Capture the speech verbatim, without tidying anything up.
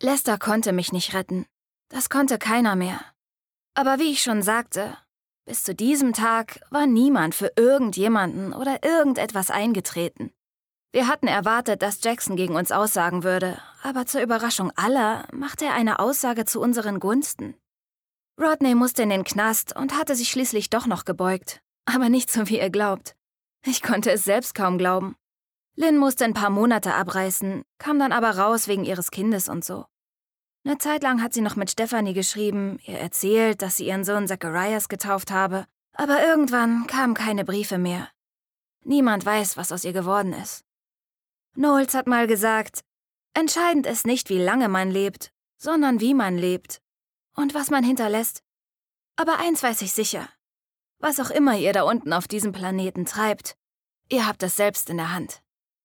Lester konnte mich nicht retten. Das konnte keiner mehr. Aber wie ich schon sagte, bis zu diesem Tag war niemand für irgendjemanden oder irgendetwas eingetreten. Wir hatten erwartet, dass Jackson gegen uns aussagen würde, aber zur Überraschung aller machte er eine Aussage zu unseren Gunsten. Rodney musste in den Knast und hatte sich schließlich doch noch gebeugt. Aber nicht so, wie ihr glaubt. Ich konnte es selbst kaum glauben. Lynn musste ein paar Monate abreißen, kam dann aber raus wegen ihres Kindes und so. Eine Zeit lang hat sie noch mit Stephanie geschrieben, ihr erzählt, dass sie ihren Sohn Zacharias getauft habe, aber irgendwann kamen keine Briefe mehr. Niemand weiß, was aus ihr geworden ist. Knowles hat mal gesagt, entscheidend ist nicht, wie lange man lebt, sondern wie man lebt und was man hinterlässt. Aber eins weiß ich sicher, was auch immer ihr da unten auf diesem Planeten treibt, ihr habt es selbst in der Hand.